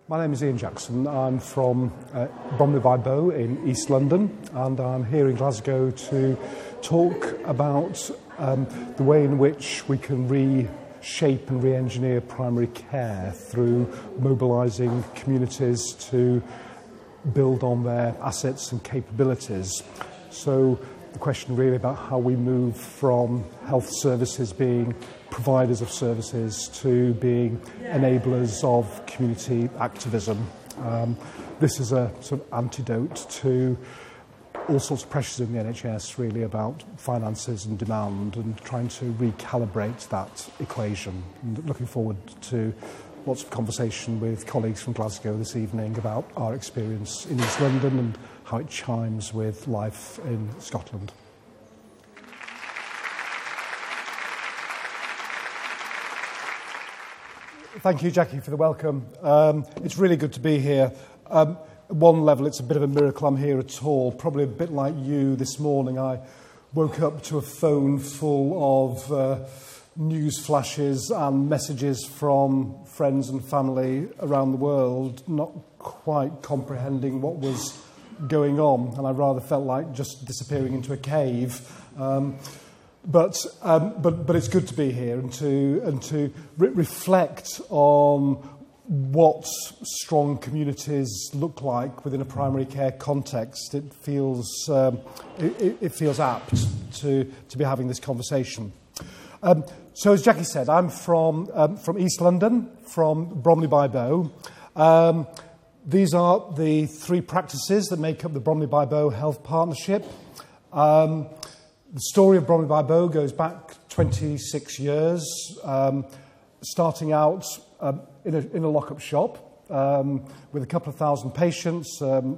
My name is Ian Jackson. I'm from Bromley by Bow in East London, and I'm here in Glasgow to talk about the way in which we can reshape and re-engineer primary care through mobilising communities to build on their assets and capabilities. So the question really about how we move from health services being providers of services to being enablers of community activism. This is a sort of antidote to all sorts of pressures in the NHS really about finances and demand, and trying to recalibrate that equation. And looking forward to lots of conversation with colleagues from Glasgow this evening about our experience in East London and how it chimes with life in Scotland. Thank you, Jackie, for the welcome. It's really good to be here. At one level, it's a bit of a miracle I'm here at all. Probably a bit like you this morning. I woke up to a phone full of news flashes and messages from friends and family around the world, not quite comprehending what was going on, and I rather felt like just disappearing into a cave. But it's good to be here and to reflect on what strong communities look like within a primary care context. It feels apt to be having this conversation. So as Jackie said, I'm from East London, from Bromley by Bow. These are the three practices that make up the Bromley by Bow Health Partnership. The story of Bromley by Bow goes back 26 years, starting out in a lock-up shop with a couple of thousand patients,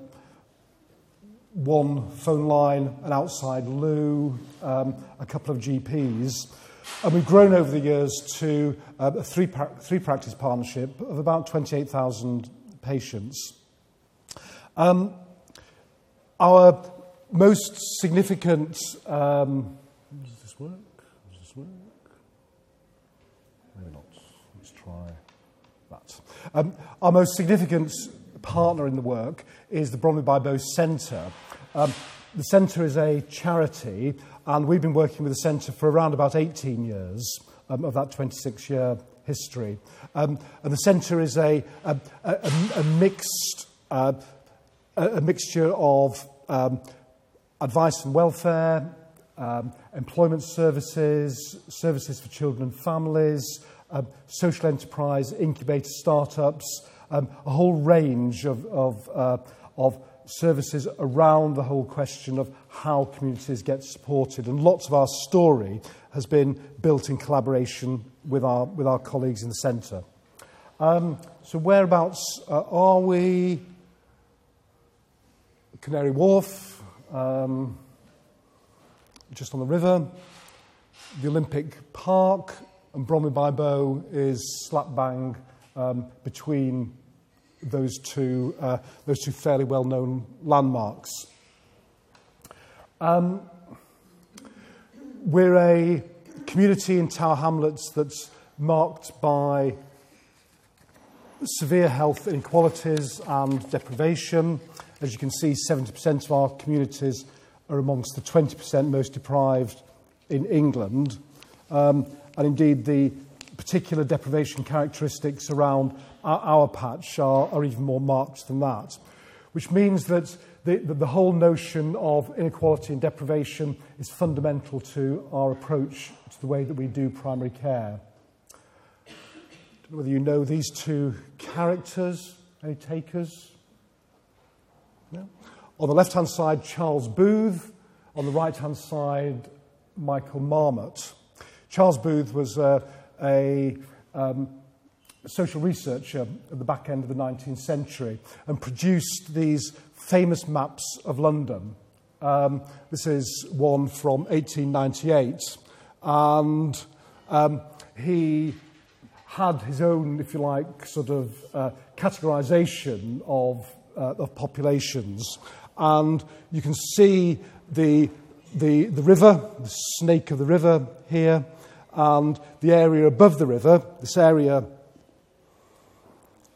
one phone line, an outside loo, a couple of GPs. And we've grown over the years to a three-practice partnership of about 28,000 patients. Our most significant... does this work? Maybe not. Let's try that. Our most significant partner in the work is the Bromley by Bow Centre. The Centre is a charity, and we've been working with the Centre for around about 18 years of that 26-year history. And the Centre is a mixture of advice and welfare, employment services, services for children and families, social enterprise, incubator startups, a whole range of services around the whole question of how communities get supported. And lots of our story has been built in collaboration with our colleagues in the centre. So whereabouts are we? Canary Wharf, just on the river. The Olympic Park, and Bromley by Bow is slap bang between those two fairly well-known landmarks. We're a community in Tower Hamlets that's marked by severe health inequalities and deprivation. As you can see, 70% of our communities are amongst the 20% most deprived in England. And indeed, the particular deprivation characteristics around our patch are even more marked than that, which means that the whole notion of inequality and deprivation is fundamental to our approach to the way that we do primary care. I don't know whether you know these two characters. Any takers? No? On the left-hand side, Charles Booth. On the right-hand side, Michael Marmot. Charles Booth was a social researcher at the back end of the 19th century and produced these famous maps of London. This is one from 1898, and he had his own, if you like, sort of categorisation of populations, and you can see the river, the snake of the river here, and the area above the river, this area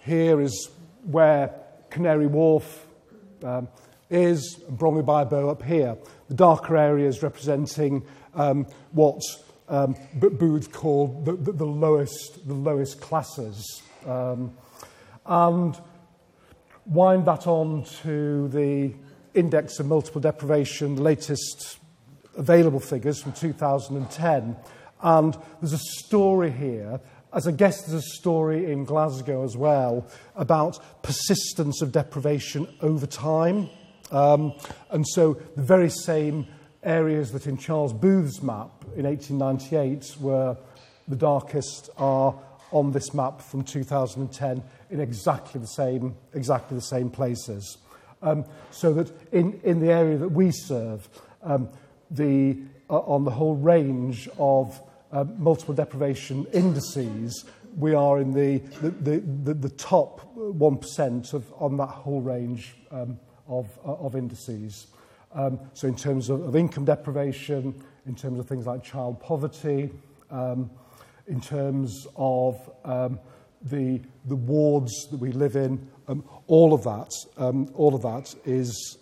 here is where Canary Wharf is, and Bromley by Bow up here. The darker areas representing what Booth called the lowest classes. And wind that on to the Index of Multiple Deprivation, the latest available figures from 2010. And there's a story here, as I guess there's a story in Glasgow as well, about persistence of deprivation over time. And so the very same areas that in Charles Booth's map in 1898 were the darkest are on this map from 2010 in exactly the same places. So that in the area that we serve, on the whole range of multiple deprivation indices, we are in the top 1% on that whole range of indices. So in terms of income deprivation, in terms of things like child poverty, in terms of the wards that we live in, all of that is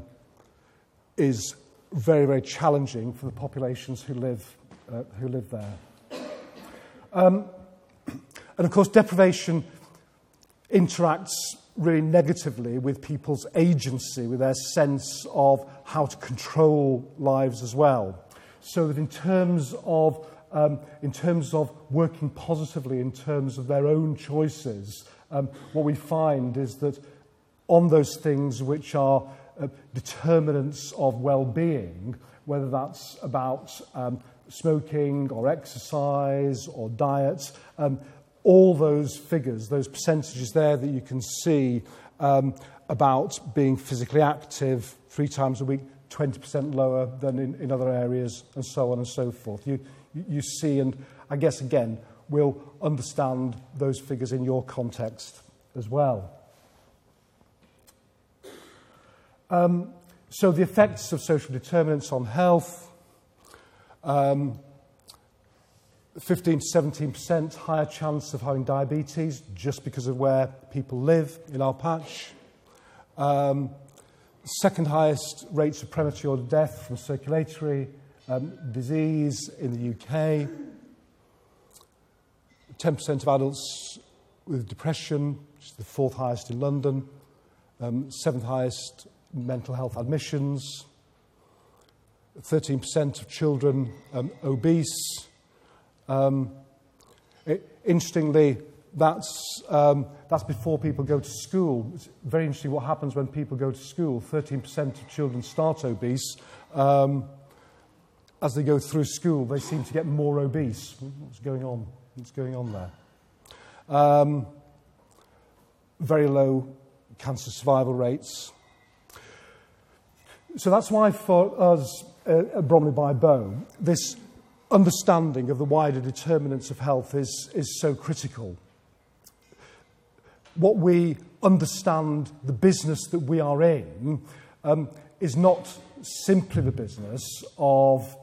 very, very challenging for the populations who live there. And of course, deprivation interacts really negatively with people's agency, with their sense of how to control lives as well. So that in terms of working positively in terms of their own choices, what we find is that on those things which are determinants of well-being, whether that's about smoking or exercise or diet, all those figures, those percentages there that you can see about being physically active 3 times a week, 20% lower than in other areas, and so on and so forth. You see, and I guess, again, we'll understand those figures in your context as well. So the effects of social determinants on health, 15 to 17% higher chance of having diabetes just because of where people live in our patch. Second highest rates of premature death from circulatory disease in the UK. 10% of adults with depression, which is the 4th highest in London. 7th highest mental health admissions. 13% of children obese. Interestingly, that's before people go to school. It's very interesting what happens when people go to school. 13% of children start obese. As they go through school, they seem to get more obese. What's going on? What's going on there? Very low cancer survival rates. So that's why for us at Bromley by Bow, this understanding of the wider determinants of health is so critical. What we understand, the business that we are in, is not simply the business of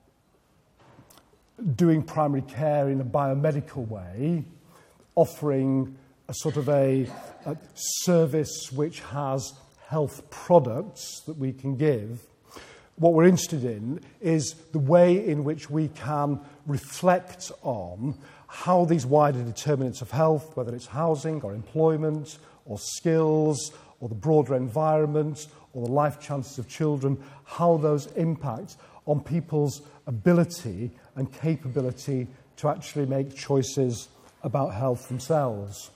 doing primary care in a biomedical way, offering a sort of a service which has health products that we can give. What we're interested in is the way in which we can reflect on how these wider determinants of health, whether it's housing or employment or skills or the broader environment or the life chances of children, how those impact on people's ability and capability to actually make choices about health themselves.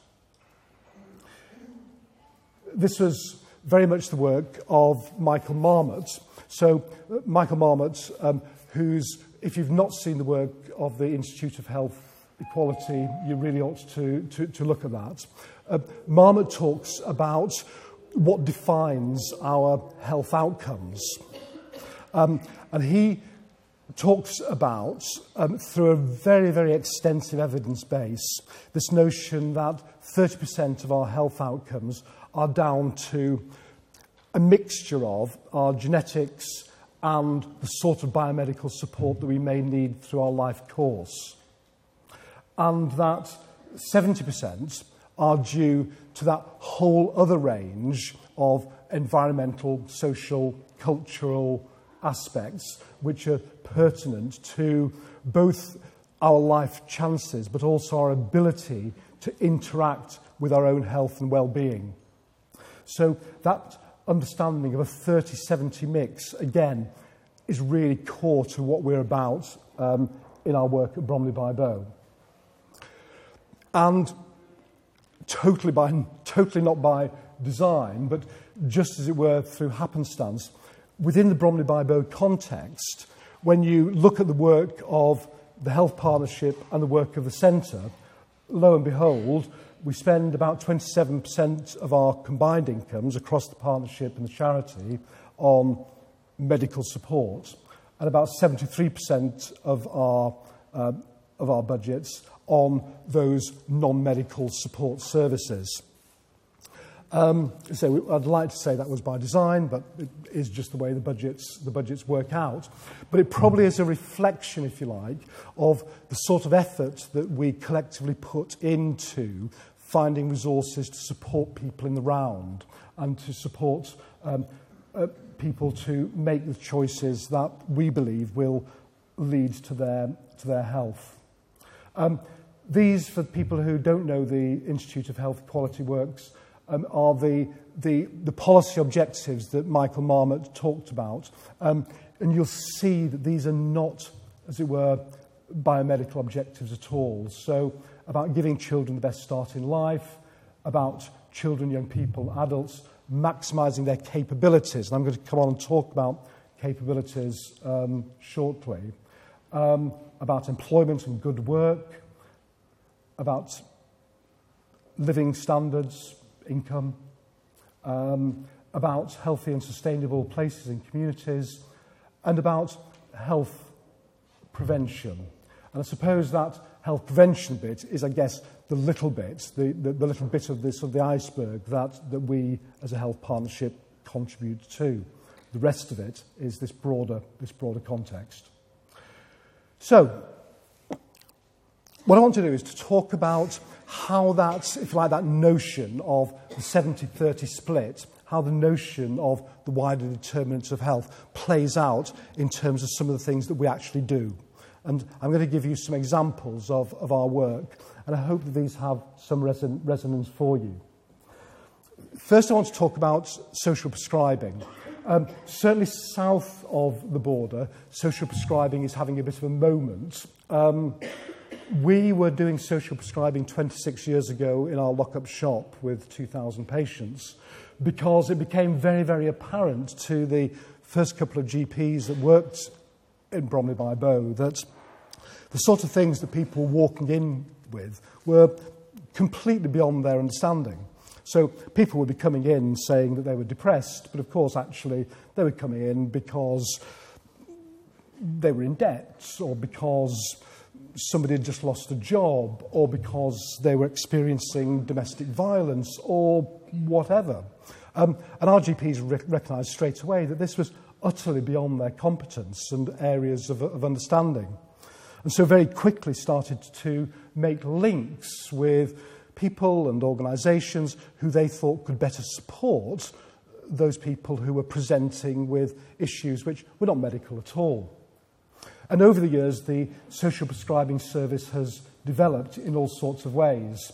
This was very much the work of Michael Marmot. So Michael Marmot, who's, if you've not seen the work of the Institute of Health Equality, you really ought to look at that. Marmot talks about what defines our health outcomes. And he talks about, through a very, very extensive evidence base, this notion that 30% of our health outcomes are down to a mixture of our genetics and the sort of biomedical support that we may need through our life course. And that 70% are due to that whole other range of environmental, social, cultural aspects which are pertinent to both our life chances but also our ability to interact with our own health and well-being. So that understanding of a 30-70 mix, again, is really core to what we're about in our work at Bromley by Bow. And totally not by design, but just as it were through happenstance, within the Bromley by Bow context, when you look at the work of the Health Partnership and the work of the Centre, lo and behold, we spend about 27% of our combined incomes across the partnership and the charity on medical support, and about 73% of our budgets on those non-medical support services. So I'd like to say that was by design, but it is just the way the budgets work out. But it probably is a reflection, if you like, of the sort of effort that we collectively put into finding resources to support people in the round and to support people to make the choices that we believe will lead to their health. These, for people who don't know the Institute of Health Equality Works, are the policy objectives that Michael Marmot talked about. And you'll see that these are not, as it were, biomedical objectives at all. So about giving children the best start in life, about children, young people, adults, maximising their capabilities. And I'm going to come on and talk about capabilities shortly. About employment and good work, about living standards, income, about healthy and sustainable places and communities, and about health prevention. And I suppose that health prevention bit is, I guess, the little bit, the little bit of this of the iceberg that we as a health partnership contribute to. The rest of it is this broader context. So, what I want to do is to talk about how that, if you like, that notion of the 70-30 split, how the notion of the wider determinants of health plays out in terms of some of the things that we actually do. And I'm going to give you some examples of our work, and I hope that these have some resonance for you. First, I want to talk about social prescribing. Certainly south of the border, social prescribing is having a bit of a moment. We were doing social prescribing 26 years ago in our lock-up shop with 2,000 patients because it became very, very apparent to the first couple of GPs that worked in Bromley by Bow that the sort of things that people were walking in with were completely beyond their understanding. So people would be coming in saying that they were depressed, but of course actually they were coming in because they were in debt or because somebody had just lost a job or because they were experiencing domestic violence or whatever. And our GPs recognised straight away that this was utterly beyond their competence and areas of understanding. And so very quickly started to make links with people and organisations who they thought could better support those people who were presenting with issues which were not medical at all. And over the years, the social prescribing service has developed in all sorts of ways.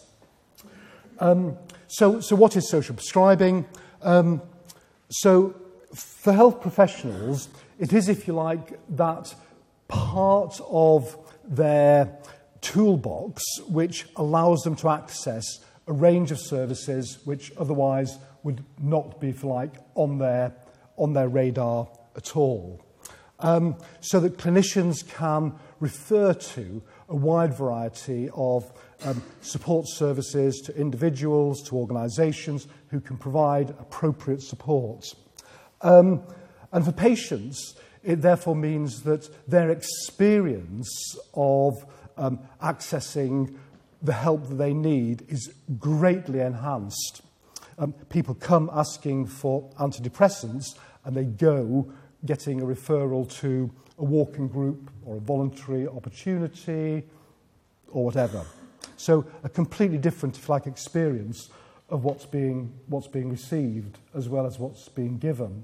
So what is social prescribing? So for health professionals, it is, if you like, that part of their toolbox which allows them to access a range of services which otherwise would not be, if you like, on their radar at all. So that clinicians can refer to a wide variety of support services to individuals, to organisations who can provide appropriate support. And for patients, it therefore means that their experience of accessing the help that they need is greatly enhanced. People come asking for antidepressants and they go getting a referral to a walking group or a voluntary opportunity or whatever. So a completely different, if you like, experience of what's being received as well as what's being given.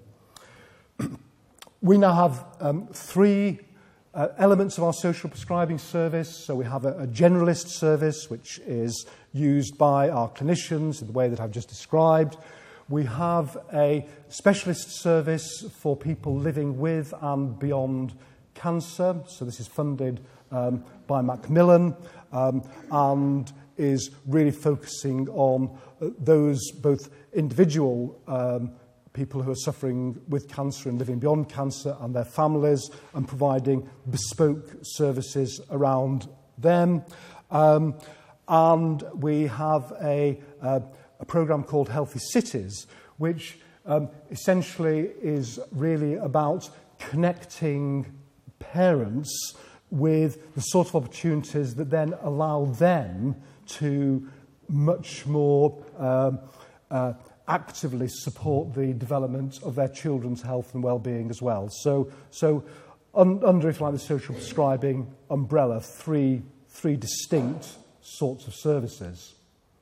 We now have three elements of our social prescribing service. So we have a generalist service, which is used by our clinicians in the way that I've just described. We have a specialist service for people living with and beyond cancer. So this is funded by Macmillan and is really focusing on those both individual people who are suffering with cancer and living beyond cancer and their families, and providing bespoke services around them. And we have a programme called Healthy Cities, which essentially is really about connecting parents with the sort of opportunities that then allow them to much more actively support the development of their children's health and well-being as well. So under, if you like, the social prescribing umbrella, three distinct sorts of services.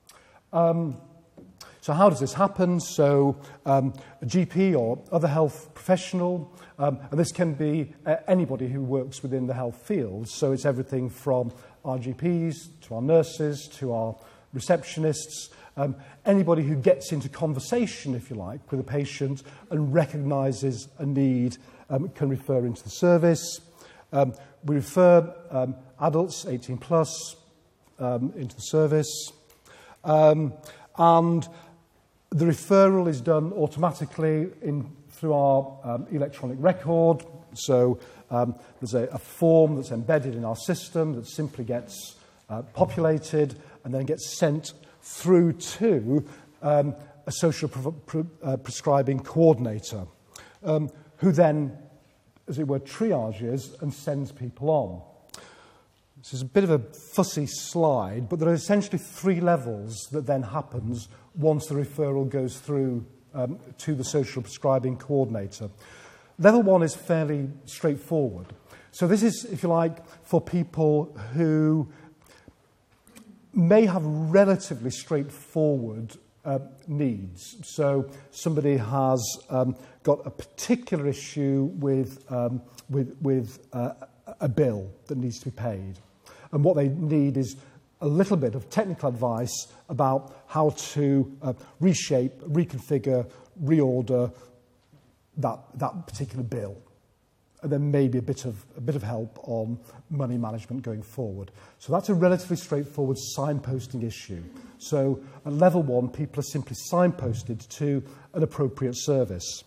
So how does this happen? So a GP or other health professional, and this can be anybody who works within the health field. So it's everything from our GPs to our nurses to our receptionists, anybody who gets into conversation, if you like, with a patient and recognises a need can refer into the service. We refer adults, 18 plus, into the service. And the referral is done automatically through our electronic record. So there's a form that's embedded in our system that simply gets populated and then gets sent through to a social prescribing coordinator, who then, as it were, triages and sends people on. This is a bit of a fussy slide, but there are essentially three levels that then happens once the referral goes through to the social prescribing coordinator. Level one is fairly straightforward. So this is, if you like, for people who may have relatively straightforward needs. So somebody has got a particular issue with a bill that needs to be paid. And what they need is a little bit of technical advice about how to reshape, reconfigure, reorder that particular bill. And then maybe a bit of help on money management going forward. So that's a relatively straightforward signposting issue. So at level one, people are simply signposted to an appropriate service.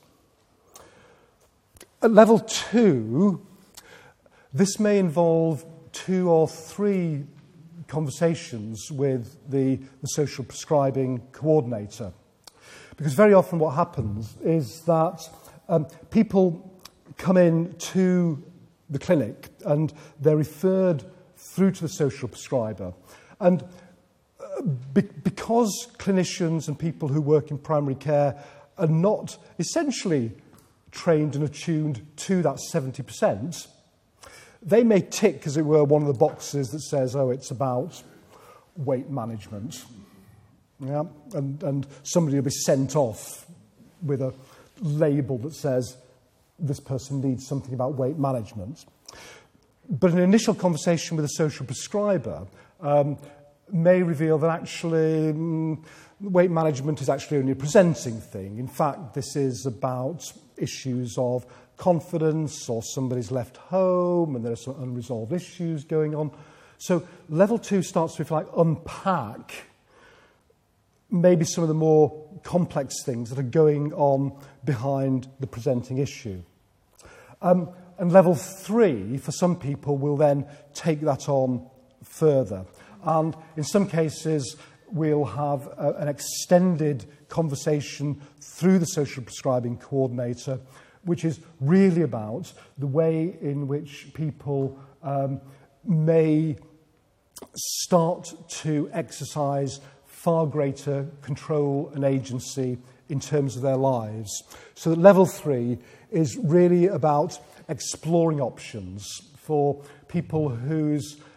At level two, this may involve 2 or 3 conversations with the social prescribing coordinator. Because very often what happens is that people come in to the clinic and they're referred through to the social prescriber. And because clinicians and people who work in primary care are not essentially trained and attuned to that 70%, they may tick, as it were, one of the boxes that says, oh, it's about weight management. Yeah? And somebody will be sent off with a label that says, this person needs something about weight management. But an initial conversation with a social prescriber may reveal that actually weight management is actually only a presenting thing. In fact, this is about issues of confidence, or somebody's left home and there are some unresolved issues going on. So level 2 starts to, if you like, unpack maybe some of the more complex things that are going on behind the presenting issue. And level 3, for some people, will then take that on further. And in some cases, we'll have an extended conversation through the social prescribing coordinator, which is really about the way in which people may start to exercise far greater control and agency in terms of their lives. So that level 3 is really about exploring options for people whose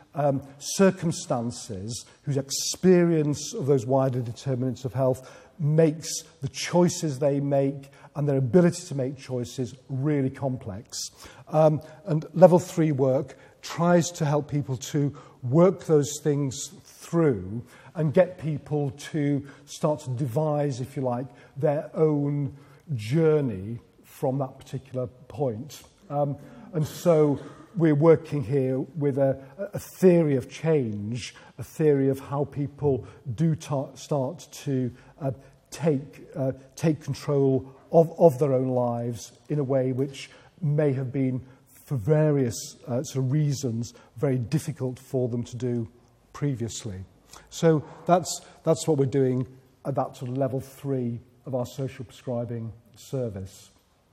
circumstances, whose experience of those wider determinants of health makes the choices they make and their ability to make choices really complex. And level 3 work tries to help people to work those things through and get people to start to devise, if you like, their own journey from that particular point. And so we're working here with a theory of change, a theory of how people do start to take control of their own lives in a way which may have been, for various sort of reasons, very difficult for them to do previously. So that's what we're doing at that sort of level 3 of our social prescribing service.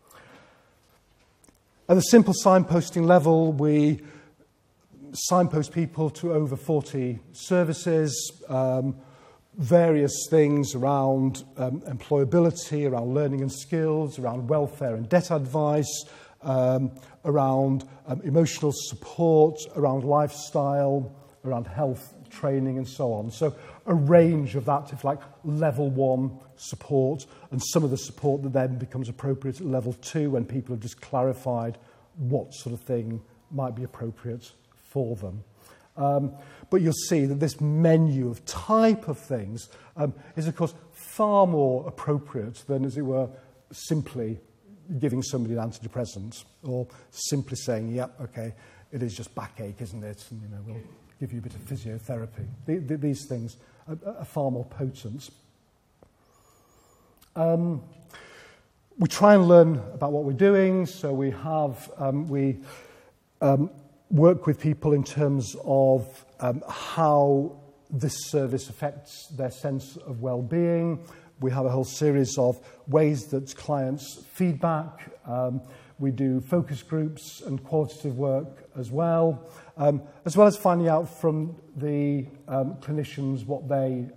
At the simple signposting level, we signpost people to over 40 services, various things around employability, around learning and skills, around welfare and debt advice, around emotional support, around lifestyle, around health training and so on. So a range of that, if like level 1 support, and some of the support that then becomes appropriate at level 2 when people have just clarified what sort of thing might be appropriate for them. But you'll see that this menu of type of things is, of course, far more appropriate than, as it were, simply giving somebody an antidepressant or simply saying, yep, okay, it is just backache, isn't it? And, we'll give you a bit of physiotherapy. These things are far more potent. We try and learn about what we're doing, so we have work with people in terms of how this service affects their sense of well-being. We have a whole series of ways that clients feedback. We do focus groups and qualitative work as well as finding out from the clinicians what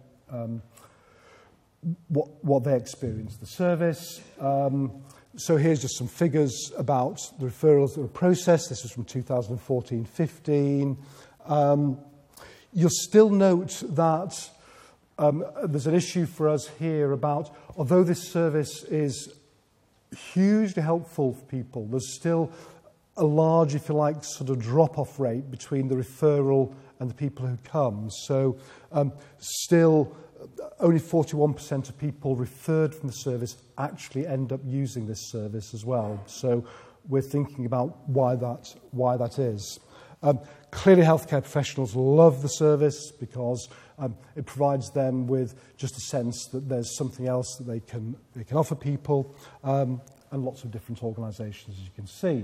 they experience the service. So here's just some figures about the referrals that were processed. This was from 2014-15. You'll still note that there's an issue for us here about, although this service is hugely helpful for people, there's still a large, if you like, sort of drop-off rate between the referral and the people who come. So still only 41% of people referred from the service actually end up using this service as well. So we're thinking about why that is. Clearly, healthcare professionals love the service because it provides them with just a sense that there's something else that they can offer people, and lots of different organisations, as you can see.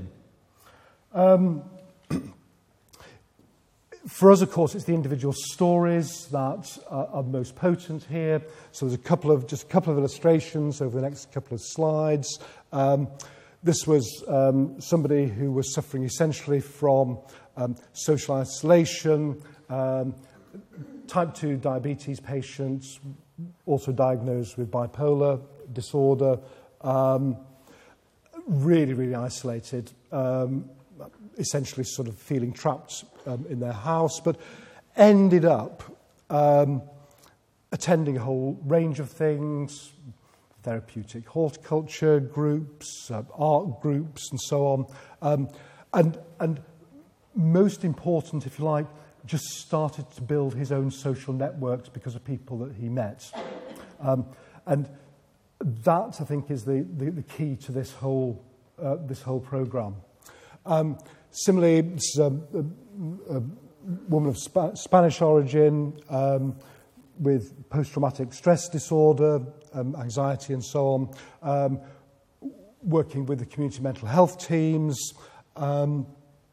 For us, of course, it's the individual stories that are most potent here. So there's just a couple of illustrations over the next couple of slides. This was somebody who was suffering essentially from social isolation, type 2 diabetes patients, also diagnosed with bipolar disorder, really, really isolated, essentially sort of feeling trapped in their house, but ended up attending a whole range of things, therapeutic horticulture groups, art groups, and so on. And most important, if you like, just started to build his own social networks because of people that he met. And that, I think, is the key to this whole programme. Similarly, this is a woman of Spanish origin with post-traumatic stress disorder, anxiety and so on, working with the community mental health teams, and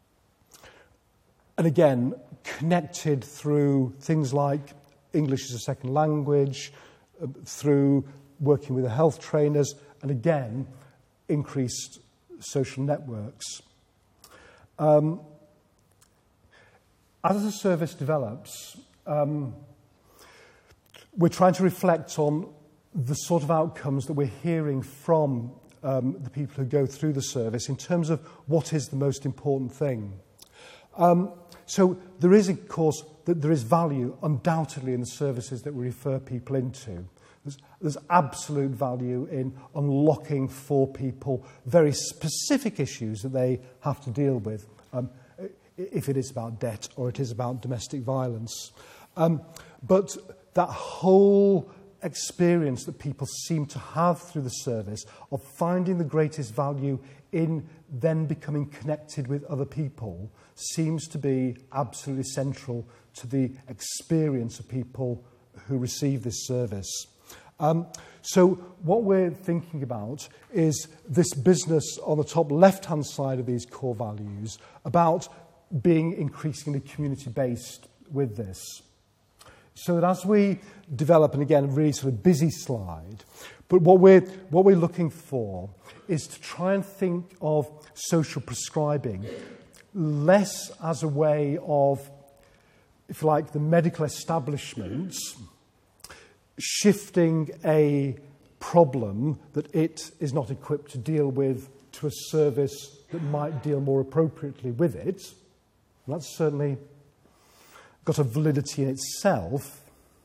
again, connected through things like English as a second language, through working with the health trainers, and again, increased social networks. As the service develops, we're trying to reflect on the sort of outcomes that we're hearing from the people who go through the service in terms of what is the most important thing. So there is, of course, there is value undoubtedly in the services that we refer people into. There's absolute value in unlocking for people very specific issues that they have to deal with, if it is about debt or it is about domestic violence. But that whole experience that people seem to have through the service of finding the greatest value in then becoming connected with other people seems to be absolutely central to the experience of people who receive this service. So what we're thinking about is this business on the top left-hand side of these core values about being increasingly community-based with this. So that as we develop, and again, a really sort of busy slide, but what we're looking for is to try and think of social prescribing less as a way of, if you like, the medical establishments shifting a problem that it is not equipped to deal with to a service that might deal more appropriately with it. And that's certainly got a validity in itself.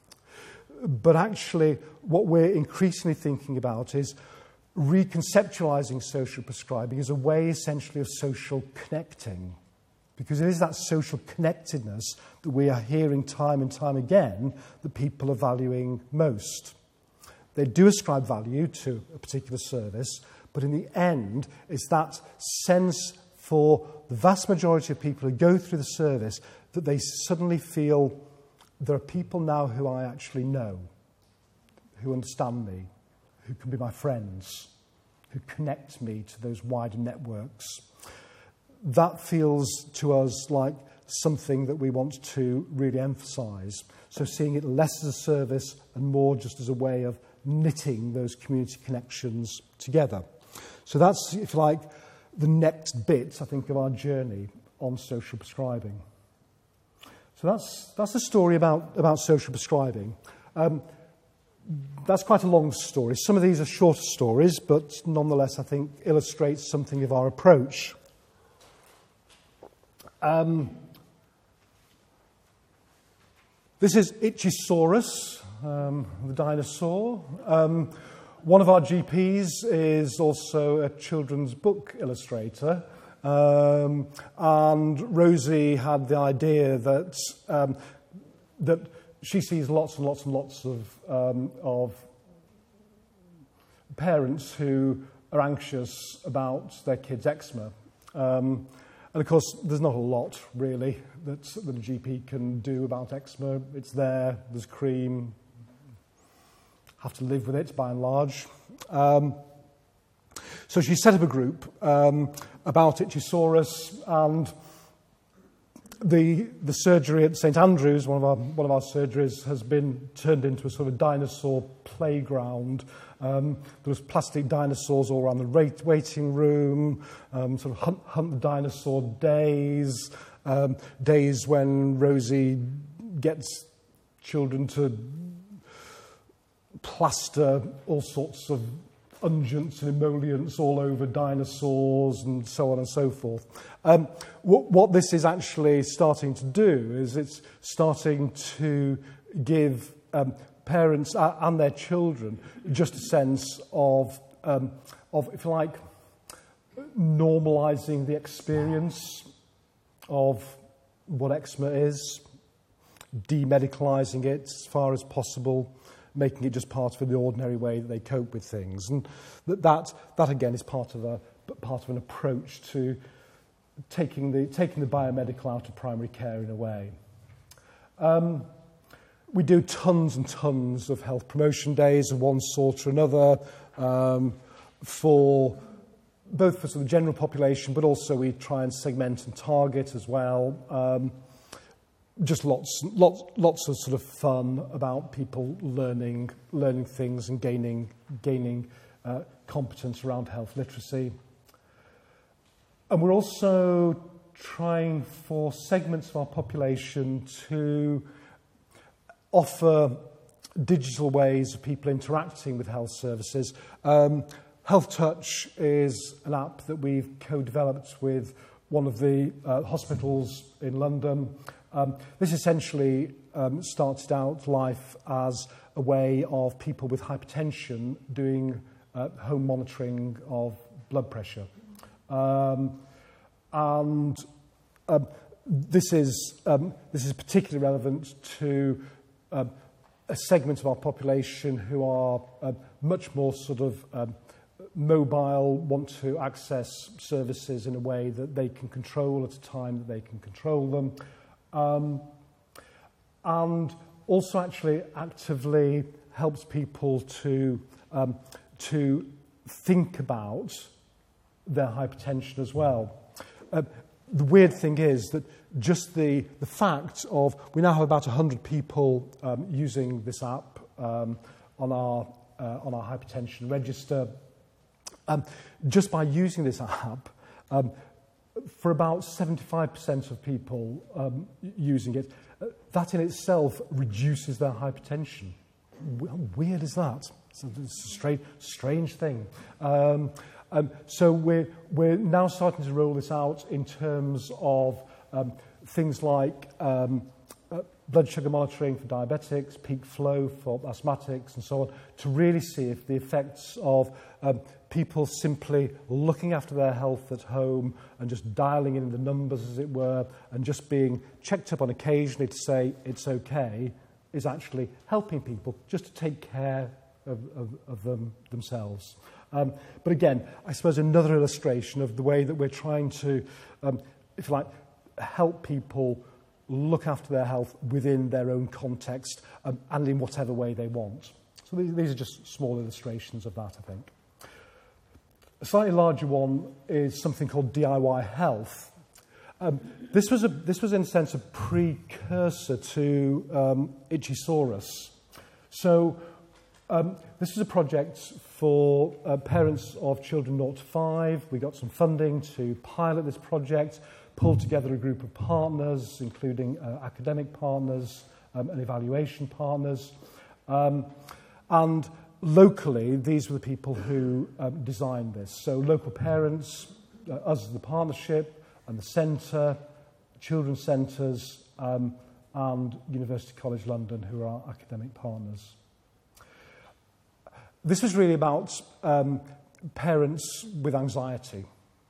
But actually, what we're increasingly thinking about is reconceptualizing social prescribing as a way, essentially, of social connecting. Because it is that social connectedness that we are hearing time and time again that people are valuing most. They do ascribe value to a particular service, but in the end, it's that sense for the vast majority of people who go through the service that they suddenly feel there are people now who I actually know, who understand me, who can be my friends, who connect me to those wider networks. That feels to us like something that we want to really emphasise. So seeing it less as a service and more just as a way of knitting those community connections together. So that's, if you like, the next bit, I think, of our journey on social prescribing. So that's the story about social prescribing. That's quite a long story. Some of these are shorter stories, but nonetheless, I think, illustrates something of our approach. This is Ichthyosaurus, the dinosaur. One of our GPs is also a children's book illustrator. And Rosie had the idea that that she sees lots and lots and lots of parents who are anxious about their kids' eczema. And of course, there's not a lot, really, that a GP can do about eczema. It's there, there's cream, have to live with it, by and large. So she set up a group about Ichthyosaurus, and the surgery at St Andrews, one of our surgeries, has been turned into a sort of dinosaur playground. There was plastic dinosaurs all around the waiting room, sort of hunt the dinosaur days, days when Rosie gets children to plaster all sorts of unguents and emollients all over dinosaurs and so on and so forth. What this is actually starting to do is it's starting to give parents and their children just a sense of, if you like, normalising the experience of what eczema is, demedicalising it as far as possible, making it just part of the ordinary way that they cope with things. And that again is part of an approach to taking the biomedical out of primary care in a way. We do tons and tons of health promotion days of one sort or another, for both for sort of general population, but also we try and segment and target as well. Just lots of sort of fun about people learning things and gaining competence around health literacy. And we're also trying for segments of our population to offer digital ways of people interacting with health services. Health Touch is an app that we've co-developed with one of the hospitals in London. This essentially started out life as a way of people with hypertension doing home monitoring of blood pressure. This is particularly relevant to a segment of our population who are much more sort of mobile, want to access services in a way that they can control at a time that they can control them, and also actually actively helps people to think about their hypertension as well. The weird thing is that just the fact of we now have about 100 people using this app on our hypertension register. Just by using this app, for about 75% of people using it, that in itself reduces their hypertension. How weird is that? It's a strange thing. So we're now starting to roll this out in terms of things like blood sugar monitoring for diabetics, peak flow for asthmatics, and so on, to really see if the effects of people simply looking after their health at home and just dialing in the numbers, as it were, and just being checked up on occasionally to say it's okay, is actually helping people just to take care of themselves. But again, I suppose another illustration of the way that we're trying to, if you like, help people look after their health within their own context and in whatever way they want. So these are just small illustrations of that, I think. A slightly larger one is something called DIY Health. This was in a sense a precursor to Itchysaurus. So this is a project for parents of children 0 to 5. We got some funding to pilot this project, pulled together a group of partners, including academic partners and evaluation partners. And locally, these were the people who designed this. So local parents, us as the partnership, and the centre, children's centres, and University College London, who are our academic partners. This was really about parents with anxiety.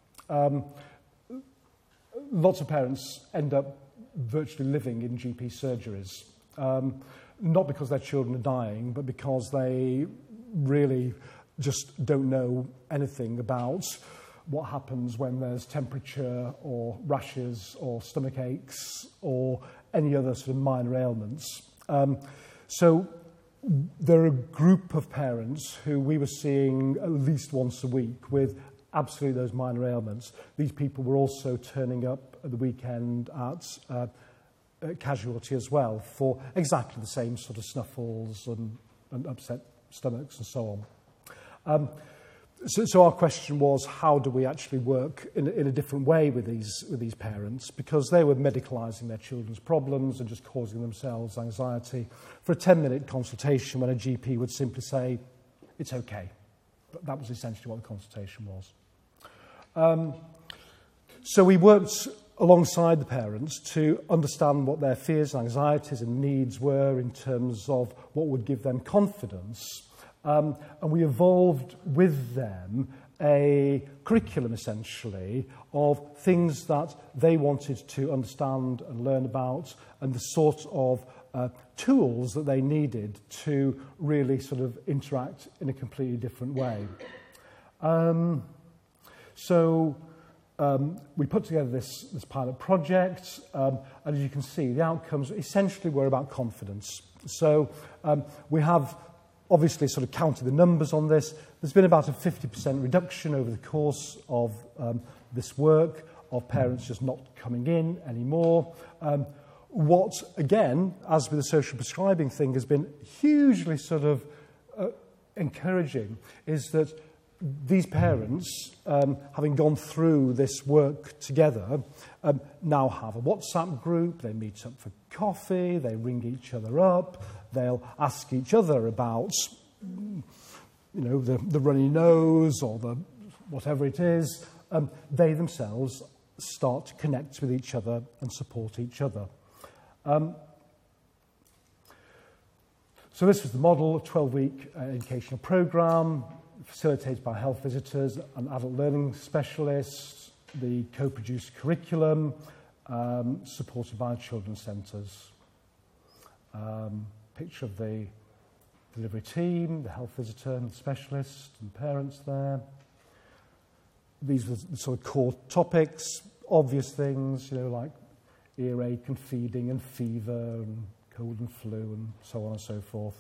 Lots of parents end up virtually living in GP surgeries, not because their children are dying, but because they really just don't know anything about what happens when there's temperature or rashes or stomach aches or any other sort of minor ailments. So there are a group of parents who we were seeing at least once a week with absolutely those minor ailments. These people were also turning up at the weekend at Casualty as well for exactly the same sort of snuffles and upset stomachs and so on. So our question was, how do we actually work in a different way with these parents? Because they were medicalising their children's problems and just causing themselves anxiety for a 10-minute consultation when a GP would simply say, it's okay. But that was essentially what the consultation was. So we worked alongside the parents to understand what their fears, anxieties and needs were in terms of what would give them confidence. And we evolved with them a curriculum, essentially, of things that they wanted to understand and learn about and the sort of tools that they needed to really sort of interact in a completely different way. We put together this pilot project, and as you can see, the outcomes essentially were about confidence. So we have obviously sort of counted the numbers on this. There's been about a 50% reduction over the course of this work, of parents just not coming in anymore. What, again, as with the social prescribing thing, has been hugely sort of encouraging is that these parents, having gone through this work together, now have a WhatsApp group, they meet up for coffee, they ring each other up, they'll ask each other about, the runny nose or the whatever it is. They themselves start to connect with each other and support each other. So this was the model, a 12-week educational programme, facilitated by health visitors and adult learning specialists, the co-produced curriculum, supported by children's centres. Picture of the delivery team, the health visitor and the specialist and parents there. These were the sort of core topics, obvious things, like earache and feeding and fever and cold and flu and so on and so forth.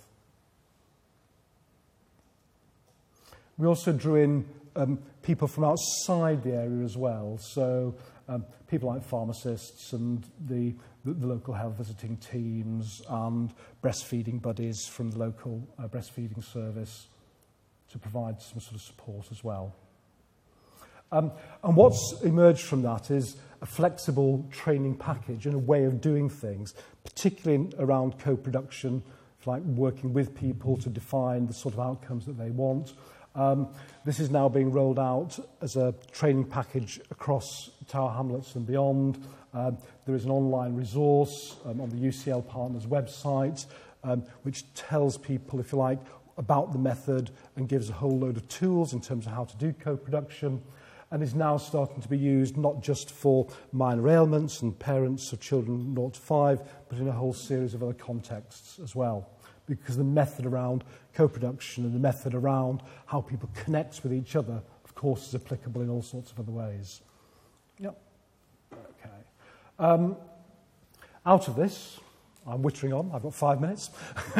We also drew in people from outside the area as well, so people like pharmacists and the local health visiting teams and breastfeeding buddies from the local breastfeeding service to provide some sort of support as well. And what's emerged from that is a flexible training package and a way of doing things, particularly around co-production, like working with people to define the sort of outcomes that they want. This is now being rolled out as a training package across Tower Hamlets and beyond. There is an online resource on the UCL Partners website, which tells people, if you like, about the method and gives a whole load of tools in terms of how to do co-production, and is now starting to be used not just for minor ailments and parents of children 0 to 5, but in a whole series of other contexts as well. Because the method around co-production and the method around how people connect with each other, of course, is applicable in all sorts of other ways. Yep. Okay. Out of this, I'm wittering on, I've got 5 minutes.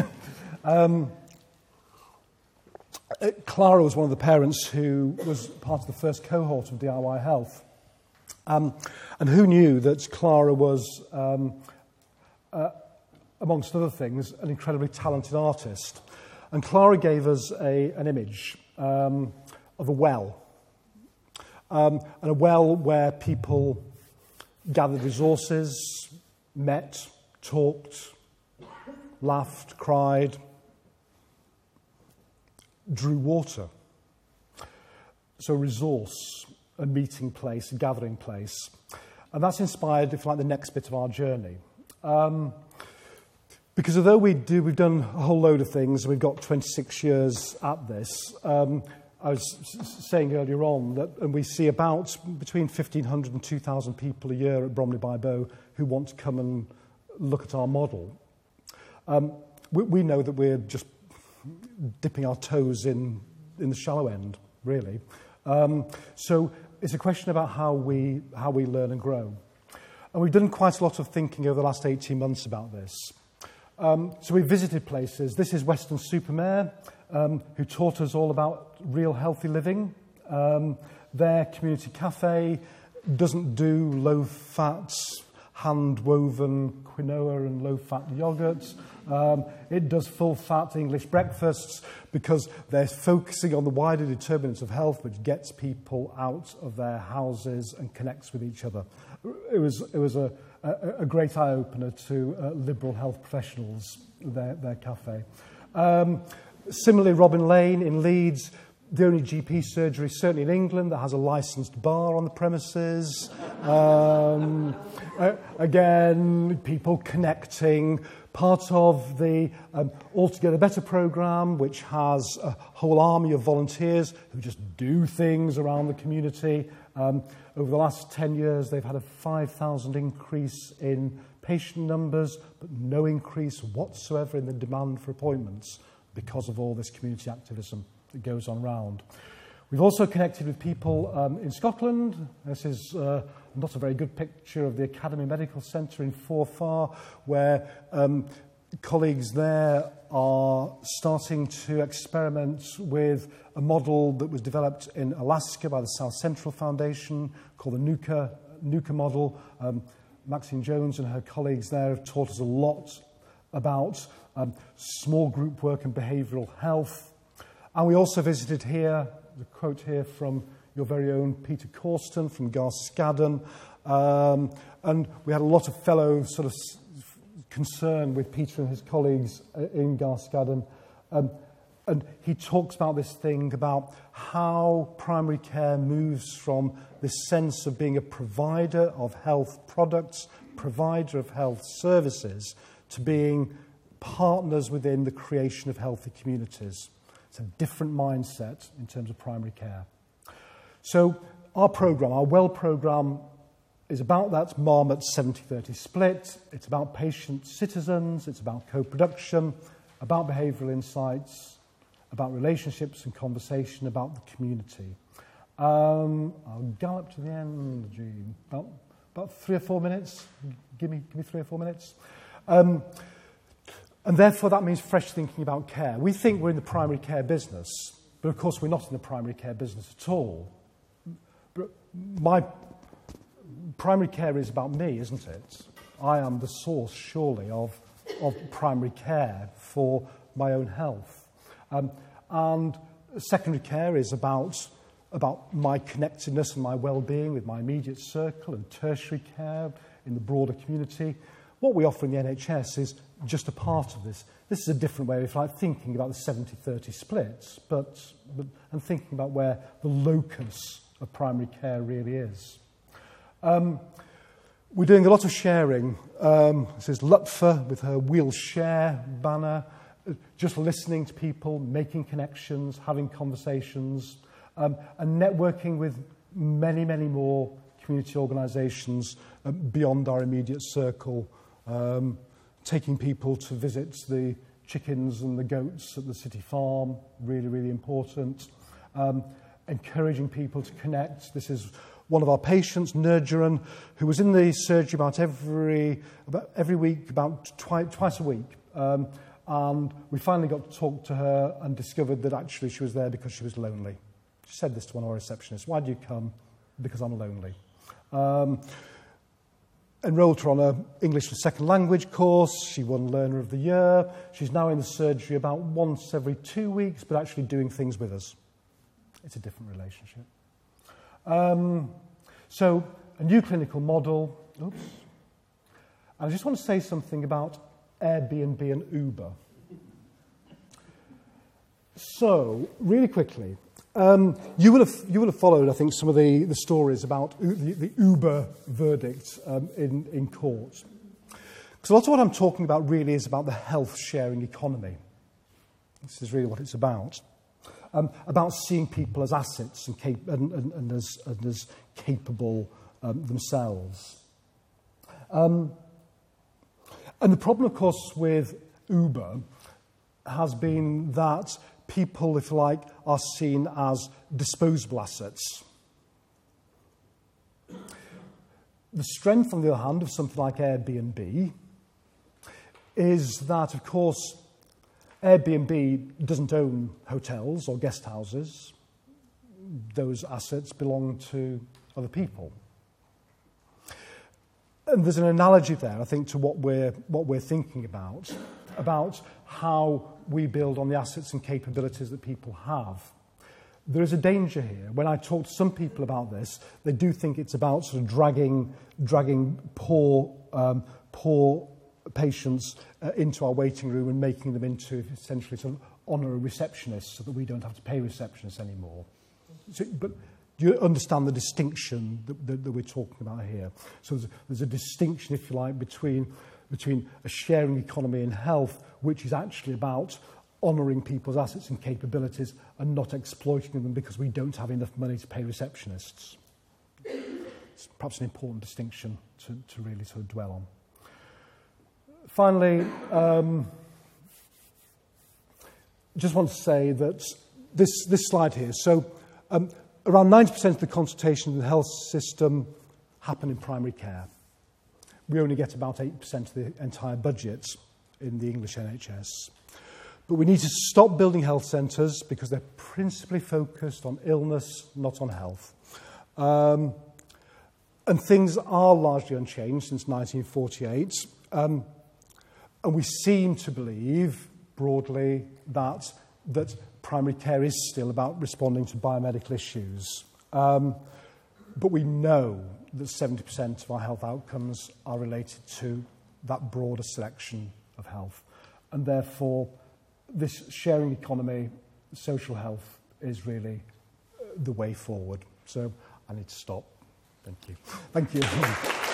Clara was one of the parents who was part of the first cohort of DIY Health. And who knew that Clara was, amongst other things, an incredibly talented artist. And Clara gave us an image of a well. And a well where people gathered resources, met, talked, laughed, cried, drew water. So a resource, a meeting place, a gathering place. And that's inspired, if you like, the next bit of our journey. Because although we've done a whole load of things, we've got 26 years at this, I was saying earlier on that and we see about between 1,500 and 2,000 people a year at Bromley by Bow who want to come and look at our model. We know that we're just dipping our toes in the shallow end, really. So it's a question about how we learn and grow. And we've done quite a lot of thinking over the last 18 months about this. So we visited places. This is Weston-super-Mare, who taught us all about real healthy living. Their community cafe doesn't do low-fat, hand-woven quinoa and low-fat yogurt. It does full-fat English breakfasts because they're focusing on the wider determinants of health, which gets people out of their houses and connects with each other. It was a great eye-opener to liberal health professionals, their cafe. Similarly, Robin Lane in Leeds, the only GP surgery, certainly in England, that has a licensed bar on the premises. Again, people connecting. Part of the Altogether Better programme, which has a whole army of volunteers who just do things around the community. Over the last 10 years, they've had a 5,000 increase in patient numbers, but no increase whatsoever in the demand for appointments because of all this community activism that goes on round. We've also connected with people in Scotland. This is not a very good picture of the Academy Medical Centre in Forfar, where colleagues there are starting to experiment with a model that was developed in Alaska by the South Central Foundation called the NUCA model. Maxine Jones and her colleagues there have taught us a lot about small group work and behavioural health. And we also visited here, the quote here from your very own Peter Corsten from Garscadden, and we had a lot of fellow sort of concern with Peter and his colleagues in Garscadden And he talks about this thing about how primary care moves from this sense of being a provider of health products, provider of health services, to being partners within the creation of healthy communities. It's a different mindset in terms of primary care. So our programme, our WELL programme, is about that Marmot 70-30 split. It's about patient-citizens, it's about co-production, about behavioural insights, about relationships and conversation, about the community. I'll gallop to the end, Jean. About 3 or 4 minutes. Give me 3 or 4 minutes. And therefore, that means fresh thinking about care. We think we're in the primary care business, but of course, we're not in the primary care business at all. But my primary care is about me, isn't it? I am the source, surely, of primary care for my own health. And secondary care is about my connectedness and my well-being with my immediate circle, and tertiary care in the broader community. What we offer in the NHS is just a part of this. This is a different way of thinking about the 70-30 splits, and thinking about where the locus of primary care really is. We're doing a lot of sharing. This is Lutfer with her We'll Share banner. Just listening to people, making connections, having conversations, and networking with many, many more community organisations beyond our immediate circle, taking people to visit the chickens and the goats at the city farm, really, really important, encouraging people to connect. This is one of our patients, Nurjaran, who was in the surgery about every week, about twice a week. And we finally got to talk to her and discovered that actually she was there because she was lonely. She said this to one of our receptionists. Why do you come? Because I'm lonely. Enrolled her on an English as a second language course. She won Learner of the Year. She's now in the surgery about once every 2 weeks, but actually doing things with us. It's a different relationship. So a new clinical model. Oops. I just want to say something about Airbnb and Uber. So, really quickly, you will have followed, I think, some of the stories about the Uber verdict in court. Because a lot of what I'm talking about really is about the health-sharing economy. This is really what it's about. About seeing people as assets and as capable themselves. And the problem, of course, with Uber has been that people, if you like, are seen as disposable assets. The strength, on the other hand, of something like Airbnb is that, of course, Airbnb doesn't own hotels or guest houses. Those assets belong to other people. And there's an analogy there, I think, to what we're thinking about how we build on the assets and capabilities that people have. There is a danger here. When I talk to some people about this, they do think it's about sort of dragging poor patients into our waiting room and making them into essentially sort of honorary receptionists so that we don't have to pay receptionists anymore. But do you understand the distinction that we're talking about here? So there's a distinction, if you like, between a sharing economy in health, which is actually about honouring people's assets and capabilities and not exploiting them because we don't have enough money to pay receptionists. It's perhaps an important distinction to really sort of dwell on. Finally, just want to say that this slide here, so around 90% of the consultations in the health system happen in primary care. We only get about 8% of the entire budget in the English NHS. But we need to stop building health centres because they're principally focused on illness, not on health. And things are largely unchanged since 1948. And we seem to believe, broadly, that primary care is still about responding to biomedical issues. But we know that 70% of our health outcomes are related to that broader selection of health. And therefore, this sharing economy, social health is really the way forward. So I need to stop. Thank you. Thank you.